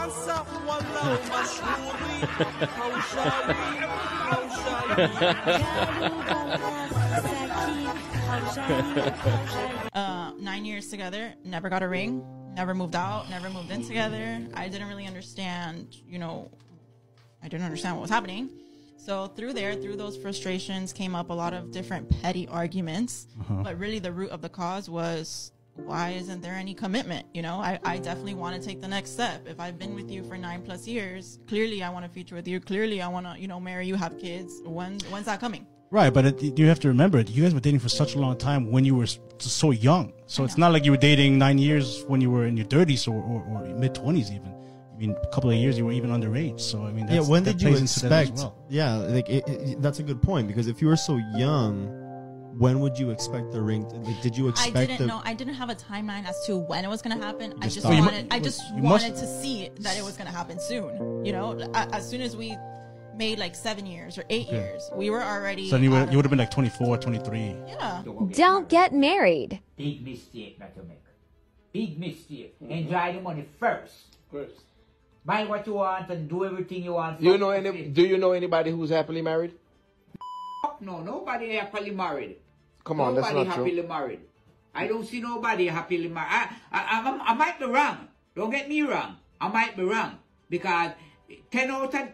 9 years together, never got a ring, never moved out, never moved in together. I didn't really understand, I didn't understand what was happening. So through those frustrations came up a lot of different petty arguments. But really the root of the cause was, why isn't there any commitment? I definitely want to take the next step. If I've been with you for 9+ years, clearly I want a future with you. Clearly I want to, marry you, have kids. When's that coming? Right, but you have to remember, you guys were dating for such a long time when you were so young. So it's not like you were dating 9 years when you were in your 30s or mid-20s even. I mean, a couple of years you were even underage. So, I mean, when did you expect? Well. Yeah, that's a good point, because if you were so young, when would you expect the ring? Did you expect? I didn't know. I didn't have a timeline as to when it was going to happen. I just wanted to see that it was going to happen soon. As soon as we made like 7 years or 8 years, we were already. So you would have been like 24, 23. Yeah. Don't get married. Big mistake not to make. Big mistake. Enjoy the money first. Buy what you want and do everything you want. Do you know anybody who's happily married? No, nobody happily married. Come on, nobody that's not happily true. married. I don't see nobody happily married. I might be wrong. Don't get me wrong. I might be wrong, because 9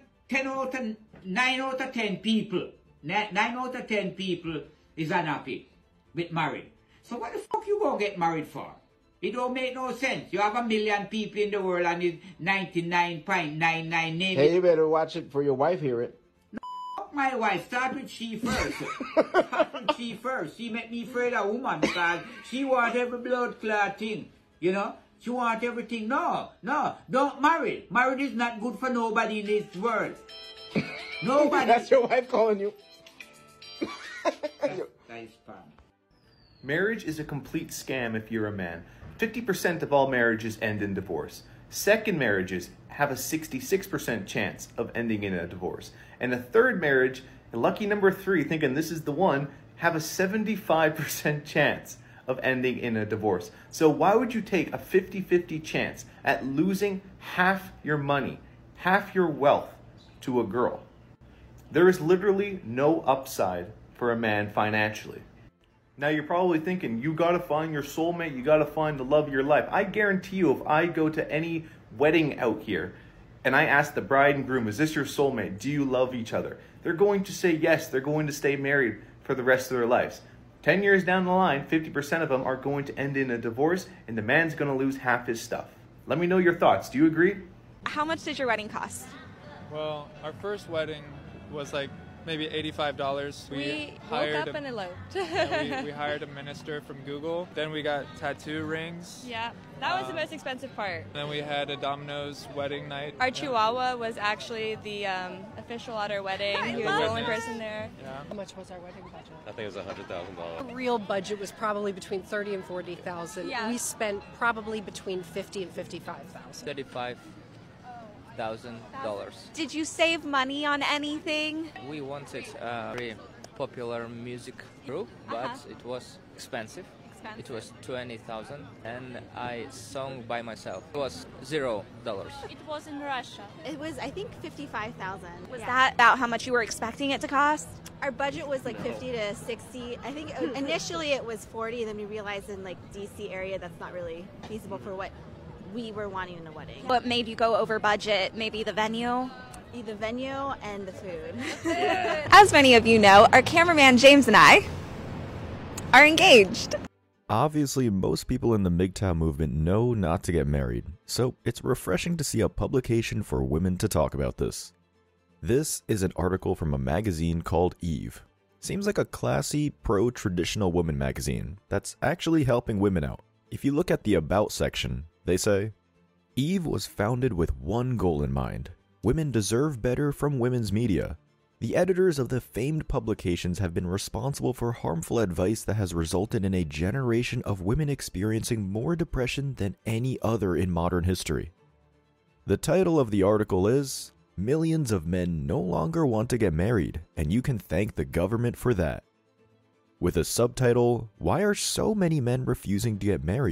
out of 10 people, 9 out of 10 people is unhappy with married. So what the fuck you gonna get married for? It don't make no sense. You have 1 million people in the world and it's 99.99 names. Hey, you better watch it for your wife hear it. No, fuck my wife. Start with she first. She make me afraid of woman, because she want every blood clot thing. She want everything. No, don't marry. Marriage is not good for nobody in this world. Nobody. That's your wife calling you. That is fun. Marriage is a complete scam if you're a man. 50% of all marriages end in divorce. Second marriages have a 66% chance of ending in a divorce. And a third marriage, a lucky number 3, thinking this is the one, have a 75% chance of ending in a divorce. So why would you take a 50-50 chance at losing half your money, half your wealth to a girl? There is literally no upside for a man financially. Now you're probably thinking, you gotta find your soulmate, you gotta find the love of your life. I guarantee you, if I go to any wedding out here and I ask the bride and groom, is this your soulmate? Do you love each other? They're going to say yes, they're going to stay married for the rest of their lives. 10 years down the line, 50% of them are going to end in a divorce, and the man's gonna lose half his stuff. Let me know your thoughts. Do you agree? How much did your wedding cost? Well, our first wedding was like maybe $85. We woke up and eloped. We hired a minister from Google. Then we got tattoo rings. Yeah, that was the most expensive part. Then we had a Domino's wedding night. Our Chihuahua was actually the official at our wedding. He was the only person there. Yeah. How much was our wedding budget? I think it was $100,000. The real budget was probably between $30,000 and $40,000. Yeah. We spent probably between $50,000 and $55,000. $35,000. Did you save money on anything? We wanted a very popular music group, but it was expensive. It was $20,000, and I sung by myself. It was $0. It was in Russia. It was, I think, $55,000. Was that about how much you were expecting it to cost? Our budget was like 50 to 60. I think initially it was 40, and then we realized in like DC area that's not really feasible for what we were wanting in a wedding. What made you go over budget? Maybe the venue? The venue and the food. As many of you know, our cameraman James and I are engaged. Obviously, most people in the MGTOW movement know not to get married, so it's refreshing to see a publication for women to talk about this. This is an article from a magazine called Eve. Seems like a classy, pro-traditional woman magazine that's actually helping women out. If you look at the About section, they say, Eve was founded with one goal in mind. Women deserve better from women's media. The editors of the famed publications have been responsible for harmful advice that has resulted in a generation of women experiencing more depression than any other in modern history. The title of the article is, Millions of Men No Longer Want to Get Married, and you can thank the government for that. With a subtitle, Why Are So Many Men Refusing to Get Married?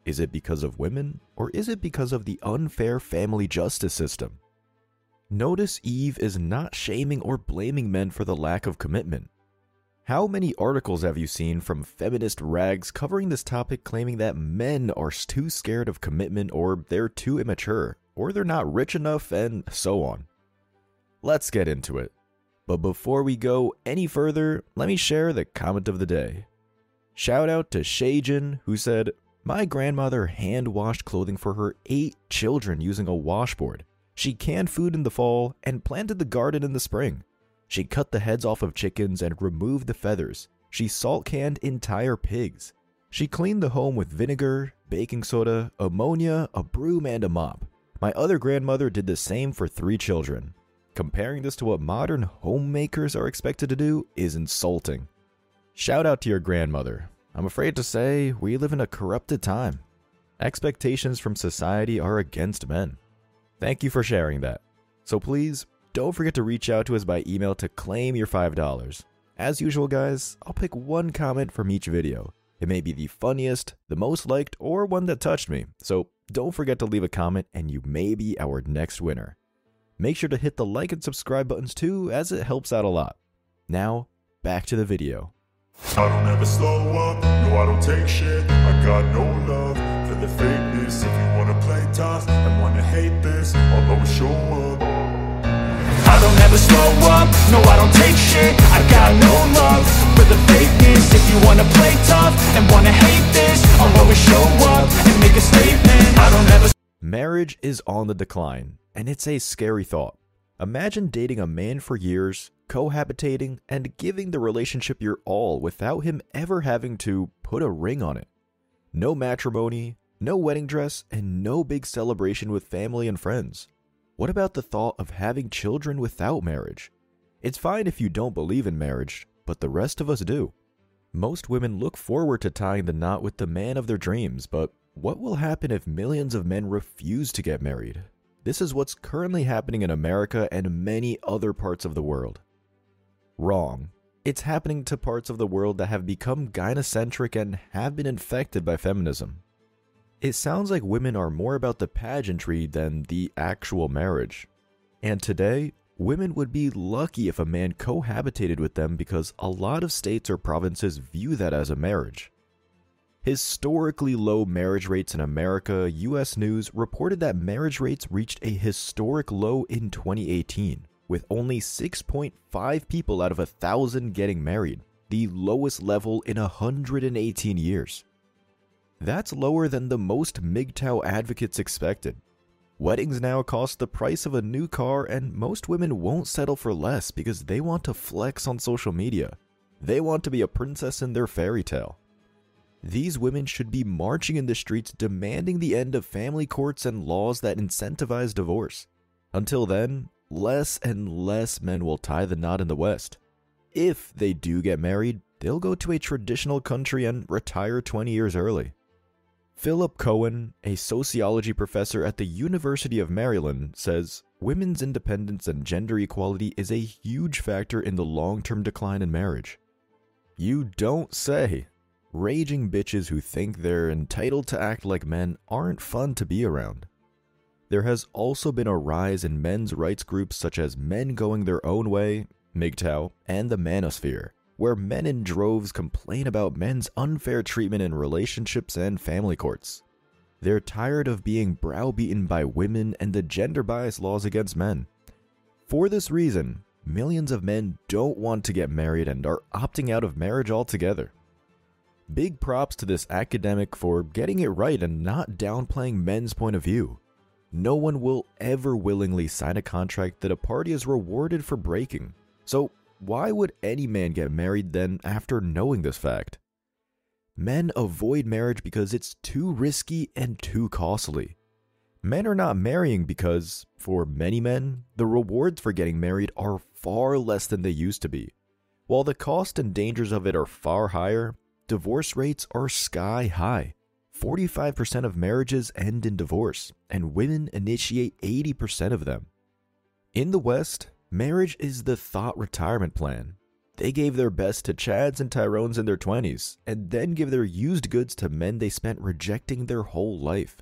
Is it because of women, or is it because of the unfair family justice system? Notice Eve is not shaming or blaming men for the lack of commitment. How many articles have you seen from feminist rags covering this topic claiming that men are too scared of commitment, or they're too immature, or they're not rich enough, and so on? Let's get into it. But before we go any further, let me share the comment of the day. Shout out to Shajin, who said, "My grandmother hand-washed clothing for her 8 children using a washboard. She canned food in the fall and planted the garden in the spring. She cut the heads off of chickens and removed the feathers. She salt-canned entire pigs. She cleaned the home with vinegar, baking soda, ammonia, a broom, and a mop. My other grandmother did the same for 3 children. Comparing this to what modern homemakers are expected to do is insulting." Shout out to your grandmother. I'm afraid to say we live in a corrupted time. Expectations from society are against men. Thank you for sharing that. So please, don't forget to reach out to us by email to claim your $5. As usual, guys, I'll pick one comment from each video. It may be the funniest, the most liked, or one that touched me. So don't forget to leave a comment and you may be our next winner. Make sure to hit the like and subscribe buttons too, as it helps out a lot. Now, back to the video. I don't ever slow up, no I don't take shit. I got no love for the fakeness. If you wanna play tough and wanna hate this, I'll always show up. I don't ever slow up, no I don't take shit. I got no love for the fakeness. If you wanna play tough and wanna hate this, I'll always show up and make a statement. I don't ever. Marriage is on the decline, and it's a scary thought. Imagine dating a man for years, cohabitating, and giving the relationship your all without him ever having to put a ring on it. No matrimony, no wedding dress, and no big celebration with family and friends. What about the thought of having children without marriage? It's fine if you don't believe in marriage, but the rest of us do. Most women look forward to tying the knot with the man of their dreams, but what will happen if millions of men refuse to get married? This is what's currently happening in America and many other parts of the world. Wrong. It's happening to parts of the world that have become gynocentric and have been infected by feminism. It sounds like women are more about the pageantry than the actual marriage. And today, women would be lucky if a man cohabitated with them because a lot of states or provinces view that as a marriage. Historically low marriage rates in America, US News reported that marriage rates reached a historic low in 2018, with only 6.5 people out of 1,000 getting married, the lowest level in 118 years. That's lower than the most MGTOW advocates expected. Weddings now cost the price of a new car, and most women won't settle for less because they want to flex on social media. They want to be a princess in their fairy tale. These women should be marching in the streets demanding the end of family courts and laws that incentivize divorce. Until then, less and less men will tie the knot in the West. If they do get married, they'll go to a traditional country and retire 20 years early. Philip Cohen, a sociology professor at the University of Maryland, says women's independence and gender equality is a huge factor in the long-term decline in marriage. You don't say. Raging bitches who think they're entitled to act like men aren't fun to be around. There has also been a rise in men's rights groups such as Men Going Their Own Way, MGTOW, and the Manosphere, where men in droves complain about men's unfair treatment in relationships and family courts. They're tired of being browbeaten by women and the gender bias laws against men. For this reason, millions of men don't want to get married and are opting out of marriage altogether. Big props to this academic for getting it right and not downplaying men's point of view. No one will ever willingly sign a contract that a party is rewarded for breaking. So why would any man get married then after knowing this fact? Men avoid marriage because it's too risky and too costly. Men are not marrying because, for many men, the rewards for getting married are far less than they used to be. While the cost and dangers of it are far higher, divorce rates are sky high. 45% of marriages end in divorce, and women initiate 80% of them. In the West, marriage is the thought retirement plan. They gave their best to Chads and Tyrones in their 20s, and then give their used goods to men they spent rejecting their whole life.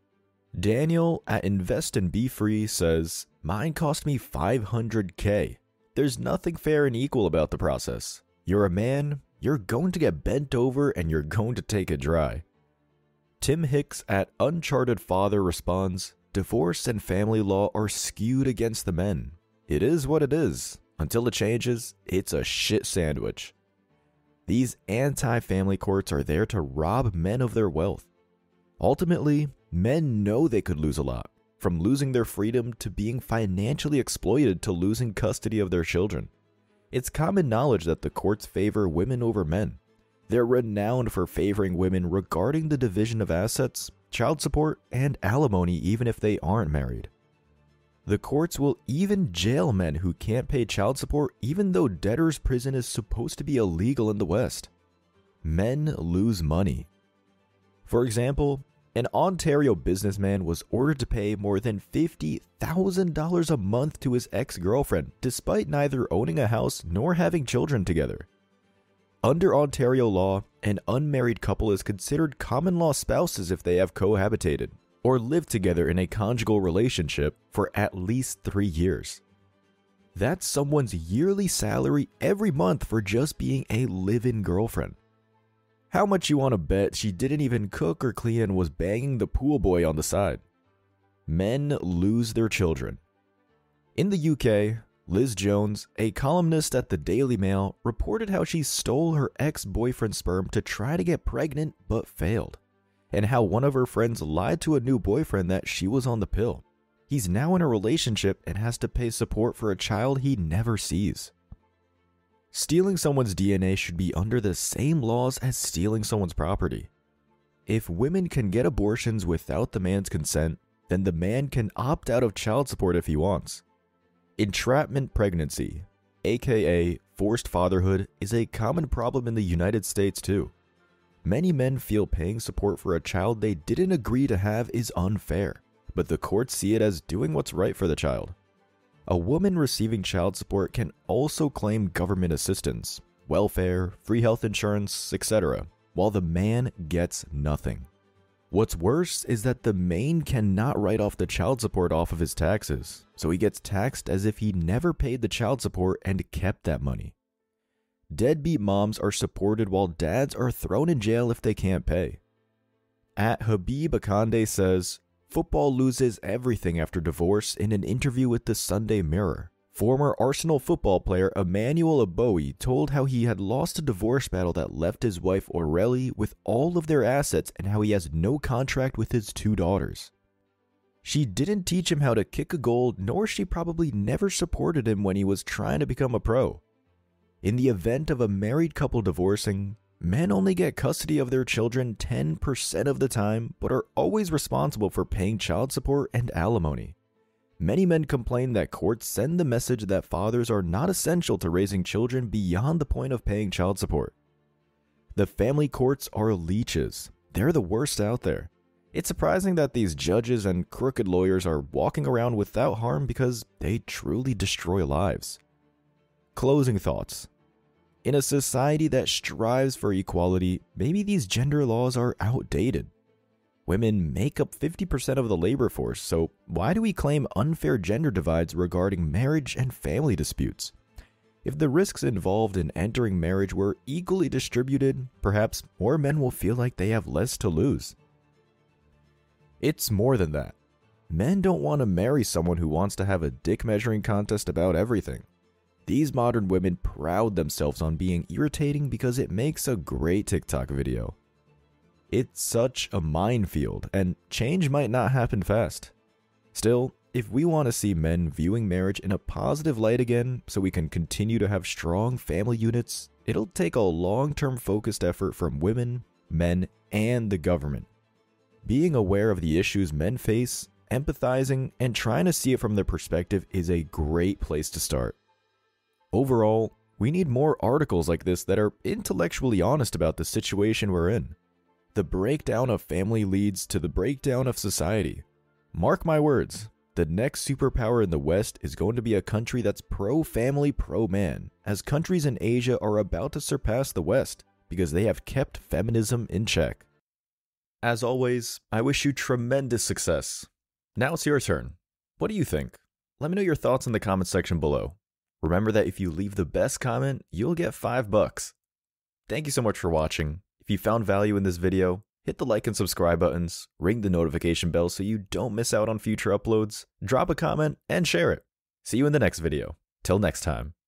Daniel at Invest and Be Free says, "Mine cost me $500K. There's nothing fair and equal about the process. You're a man, you're going to get bent over, and you're going to take it dry." Tim Hicks at Uncharted Father responds, "Divorce and family law are skewed against the men. It is what it is. Until it changes, it's a shit sandwich." These anti-family courts are there to rob men of their wealth. Ultimately, men know they could lose a lot, from losing their freedom to being financially exploited to losing custody of their children. It's common knowledge that the courts favor women over men. They're renowned for favoring women regarding the division of assets, child support, and alimony even if they aren't married. The courts will even jail men who can't pay child support even though debtor's prison is supposed to be illegal in the West. Men lose money. For example, an Ontario businessman was ordered to pay more than $50,000 a month to his ex-girlfriend despite neither owning a house nor having children together. Under Ontario law, an unmarried couple is considered common law spouses if they have cohabitated or lived together in a conjugal relationship for at least 3 years. That's someone's yearly salary every month for just being a live-in girlfriend. How much you want to bet she didn't even cook or clean and was banging the pool boy on the side? Men lose their children. In the UK, Liz Jones, a columnist at the Daily Mail, reported how she stole her ex-boyfriend's sperm to try to get pregnant but failed, and how one of her friends lied to a new boyfriend that she was on the pill. He's now in a relationship and has to pay support for a child he never sees. Stealing someone's DNA should be under the same laws as stealing someone's property. If women can get abortions without the man's consent, then the man can opt out of child support if he wants. Entrapment pregnancy, aka forced fatherhood, is a common problem in the United States too. Many men feel paying support for a child they didn't agree to have is unfair, but the courts see it as doing what's right for the child. A woman receiving child support can also claim government assistance, welfare, free health insurance, etc., while the man gets nothing. What's worse is that the man cannot write off the child support off of his taxes, so he gets taxed as if he never paid the child support and kept that money. Deadbeat moms are supported while dads are thrown in jail if they can't pay. At Habib Akande says, "Football loses everything after divorce" in an interview with the Sunday Mirror. Former Arsenal football player Emmanuel Abowie told how he had lost a divorce battle that left his wife Aurelie with all of their assets and how he has no contract with his 2 daughters. She didn't teach him how to kick a goal, nor she probably never supported him when he was trying to become a pro. In the event of a married couple divorcing, men only get custody of their children 10% of the time, but are always responsible for paying child support and alimony. Many men complain that courts send the message that fathers are not essential to raising children beyond the point of paying child support. The family courts are leeches. They're the worst out there. It's surprising that these judges and crooked lawyers are walking around without harm because they truly destroy lives. Closing thoughts. In a society that strives for equality, maybe these gender laws are outdated. Women make up 50% of the labor force, so why do we claim unfair gender divides regarding marriage and family disputes? If the risks involved in entering marriage were equally distributed, perhaps more men will feel like they have less to lose. It's more than that. Men don't want to marry someone who wants to have a dick measuring contest about everything. These modern women pride themselves on being irritating because it makes a great TikTok video. It's such a minefield, and change might not happen fast. Still, if we want to see men viewing marriage in a positive light again so we can continue to have strong family units, it'll take a long-term focused effort from women, men, and the government. Being aware of the issues men face, empathizing, and trying to see it from their perspective is a great place to start. Overall, we need more articles like this that are intellectually honest about the situation we're in. The breakdown of family leads to the breakdown of society. Mark my words, the next superpower in the West is going to be a country that's pro-family, pro-man, as countries in Asia are about to surpass the West because they have kept feminism in check. As always, I wish you tremendous success. Now it's your turn. What do you think? Let me know your thoughts in the comment section below. Remember that if you leave the best comment, you'll get $5. Thank you so much for watching. If you found value in this video, hit the like and subscribe buttons, ring the notification bell so you don't miss out on future uploads, drop a comment, and share it. See you in the next video. Till next time.